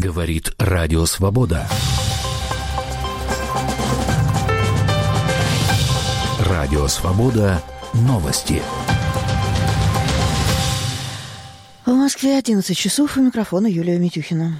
Говорит Радио Свобода. Радио Свобода. Новости. В Москве 11 часов, у микрофона Юлия Митюхина.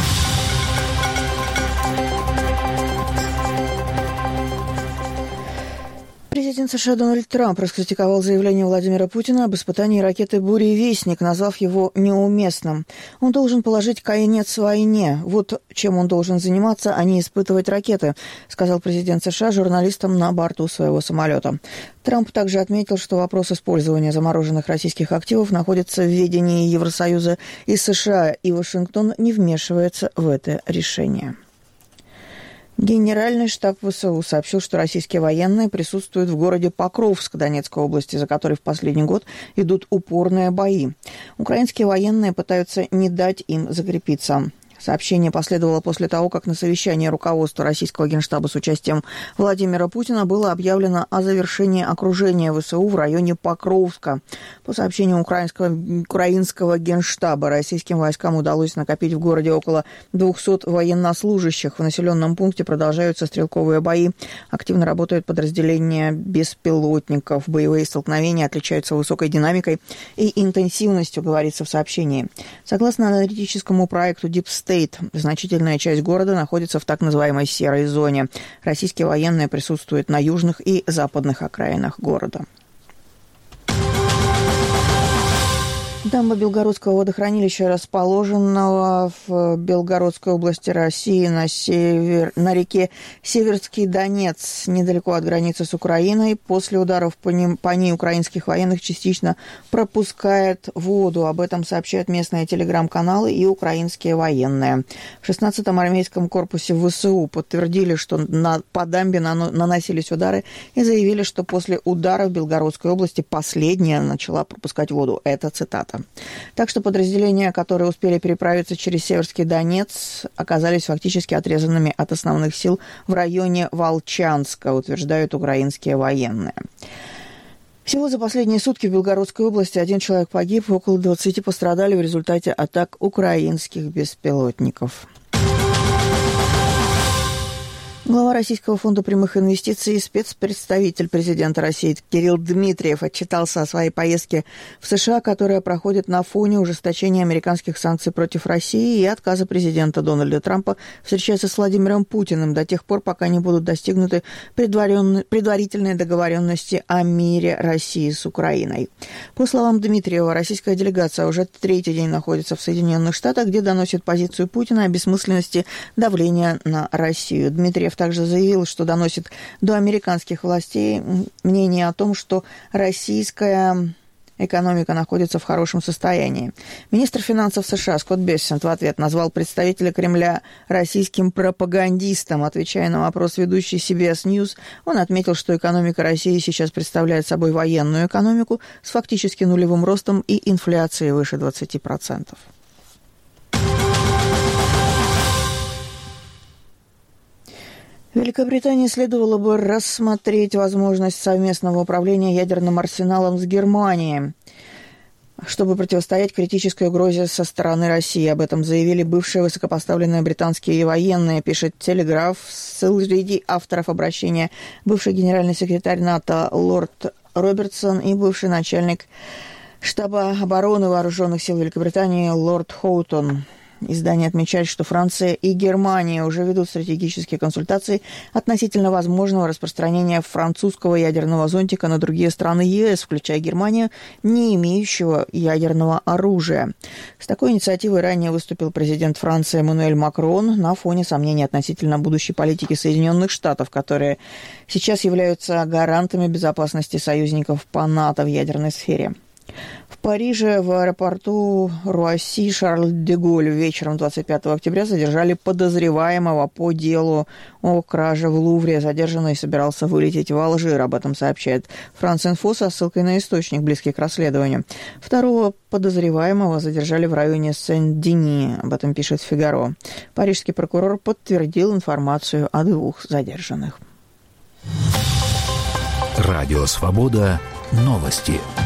Президент США Дональд Трамп раскритиковал заявление Владимира Путина об испытании ракеты «Буревестник», назвав его неуместным. Он должен положить конец войне. Вот чем он должен заниматься, а не испытывать ракеты, сказал президент США журналистам на борту своего самолета. Трамп также отметил, что вопрос использования замороженных российских активов находится в ведении Евросоюза и США, и Вашингтон не вмешивается в это решение. Генеральный штаб ВСУ сообщил, что российские военные присутствуют в городе Покровск Донецкой области, за который в последний год идут упорные бои. Украинские военные пытаются не дать им закрепиться. Сообщение последовало после того, как на совещании руководства российского генштаба с участием Владимира Путина было объявлено о завершении окружения ВСУ в районе Покровска. По сообщению украинского генштаба, российским войскам удалось накопить в городе около 200 военнослужащих. В населенном пункте продолжаются стрелковые бои. Активно работают подразделения беспилотников. Боевые столкновения отличаются высокой динамикой и интенсивностью, говорится в сообщении. Согласно аналитическому проекту Deep State, значительная часть города находится в так называемой серой зоне. Российские военные присутствуют на южных и западных окраинах города. Дамба Белгородского водохранилища, расположенного в Белгородской области России на реке Северский Донец, недалеко от границы с Украиной, после ударов по ней украинских военных частично пропускает воду. Об этом сообщают местные телеграм-каналы и украинские военные. В 16-м армейском корпусе ВСУ подтвердили, что по дамбе наносились удары, и заявили, что после удара в Белгородской области последняя начала пропускать воду. Это цитата. Так что подразделения, которые успели переправиться через Северский Донец, оказались фактически отрезанными от основных сил в районе Волчанска, утверждают украинские военные. Всего за последние сутки в Белгородской области 1 человек погиб, около 20 пострадали в результате атак украинских беспилотников. Глава Российского фонда прямых инвестиций и спецпредставитель президента России Кирилл Дмитриев отчитался о своей поездке в США, которая проходит на фоне ужесточения американских санкций против России и отказа президента Дональда Трампа встречаться с Владимиром Путиным до тех пор, пока не будут достигнуты предварительные договоренности о мире России с Украиной. По словам Дмитриева, российская делегация уже 3-й день находится в Соединенных Штатах, где доносит позицию Путина о бессмысленности давления на Россию. Дмитриев также заявил, что доносит до американских властей мнение о том, что российская экономика находится в хорошем состоянии. Министр финансов США Скотт Бессент в ответ назвал представителя Кремля российским пропагандистом. Отвечая на вопрос ведущей CBS News, он отметил, что экономика России сейчас представляет собой военную экономику с фактически нулевым ростом и инфляцией выше 20%. Великобритании следовало бы рассмотреть возможность совместного управления ядерным арсеналом с Германией, чтобы противостоять критической угрозе со стороны России. Об этом заявили бывшие высокопоставленные британские военные, пишет «Телеграф». Среди авторов обращения бывший генеральный секретарь НАТО лорд Робертсон и бывший начальник штаба обороны вооруженных сил Великобритании лорд Хоутон. Издание отмечает, что Франция и Германия уже ведут стратегические консультации относительно возможного распространения французского ядерного зонтика на другие страны ЕС, включая Германию, не имеющего ядерного оружия. С такой инициативой ранее выступил президент Франции Эммануэль Макрон на фоне сомнений относительно будущей политики Соединенных Штатов, которые сейчас являются гарантами безопасности союзников по НАТО в ядерной сфере. В Париже в аэропорту Руасси Шарль-де-Голль вечером 25 октября задержали подозреваемого по делу о краже в Лувре. Задержанный собирался вылететь в Алжир. Об этом сообщает France-Info со ссылкой на источник, близкий к расследованию. Второго подозреваемого задержали в районе Сен-Дени. Об этом пишет «Фигаро». Парижский прокурор подтвердил информацию о 2 задержанных. Радио «Свобода». Новости.